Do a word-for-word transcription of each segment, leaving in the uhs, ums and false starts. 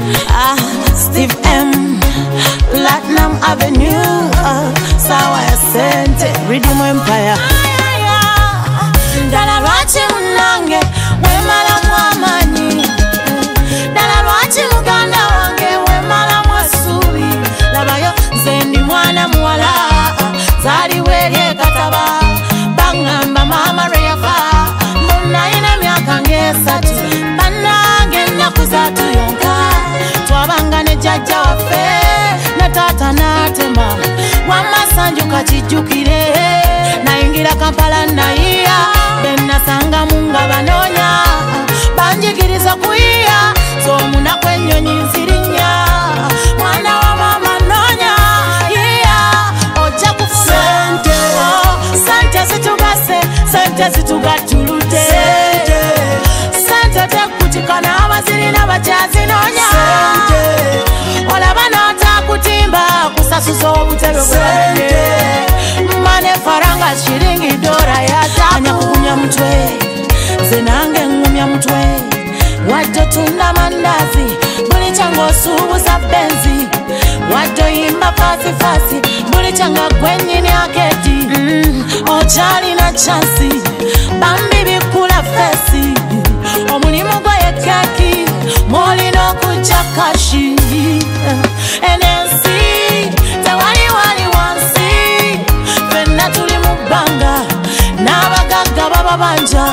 Ah, Steve M, Platinum Avenue, uh, sawa ya sente, Rhythm Empire. Dala lwachi munange, wemala mwamanyi. Dala lwachi muganda wange, wemala mwasubi. Labayo, zendi mwana mwala, zari weye kataba. Bangamba mama reyafa, mbona ina miaka ngesatu. Banange nakuzatu yonka, twabangane jaja wafe, na tata natema. Wamasanju kachijukire, na ingira Kampala na iya. Bena sanga munga banonya, banjigiriza kuia. So muna kwenyo nyinzirinya, mwana wa mama nonya. Yeah, oja kufuna sente, oh, sente situgase, sente situgatulute. Sente, sente tekutikana abaziri n'abajazi nonya. Sente, olabana takutimba, kusasuza obutebe bwende. Mane faranga shiringi dora ya anya kukunya mutwe, zenange ngumya mutwe. Wado tunda mandazi, buli chango subu za benzi. Wado imba fasi fasi, buli changa kwenye ni aketi. mm, Ochali na chansi, bambi bikula fesi. Omulimu gwa ye keki, moli no kuchakashi. N N C, tewali wali wansi. Fena tuli mubanga, nabagaga baba banja.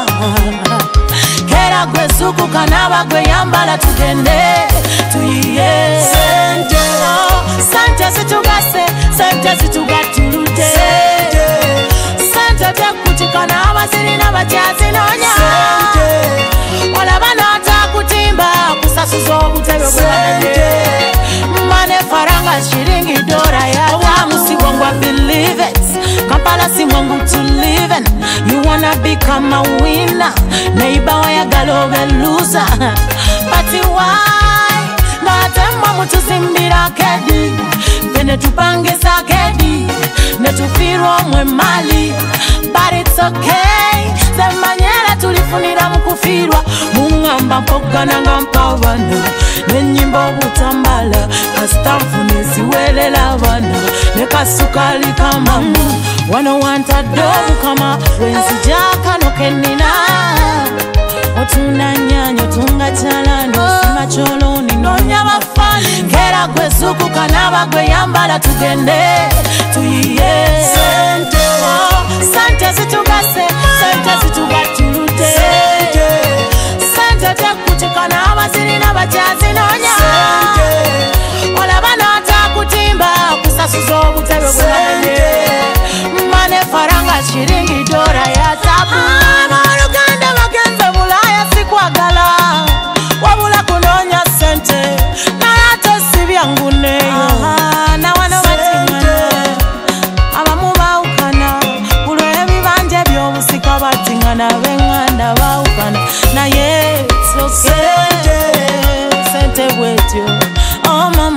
Kera gwe suku kanaba gwe yambala tugende tuyiye. Sente, oh, sente situgase, sente situgatulute. Sente, sente tekutikana abaziri n'abajazi nonya. Sente, olabana takutimba, kusasuza obutebe bwende. Mane faranga shiringi dora ya tamu. Si wangu I believe it, Kampala si wangu to live in. You wanna become a winner, neighbor wayagala obe loser. But why? Natemwa mutu zimbira kedi, bene tupangisa kedi, netufirwa mwe mali. But it's okay, zemanyera tulifunira mukufirwa. Mungamba mpoka nanga mpavana, nenyimbo butambala. Kastamfu nesiwelela bana, nekasukali kama. Wano wanta dobu kama, wenzi jaka no kenina. Otuna nyanyo tunga chalano, sima cholo ni nonya wafani. Kera kwe suku kanaba kwe yambala tugende tuyiye. Sente, oh, sente situgase, sente situgatulute. Sente, sente tekutikana abaziri n'abajazi nonya. Sente, olabana takutimba, kusasuza obutebe bwende. Mane faranga shiringi dora ya tabu. Abaluganda bagenze bulaya sikwagala, wabula kunonya sente. Nalate sibyangu neyo, na wano batingana. Abamu bawukana, bulwe ebibanja by'obusika batingana. Benganda bawukana, naye it's okay. Sente bwetyo, oh mama.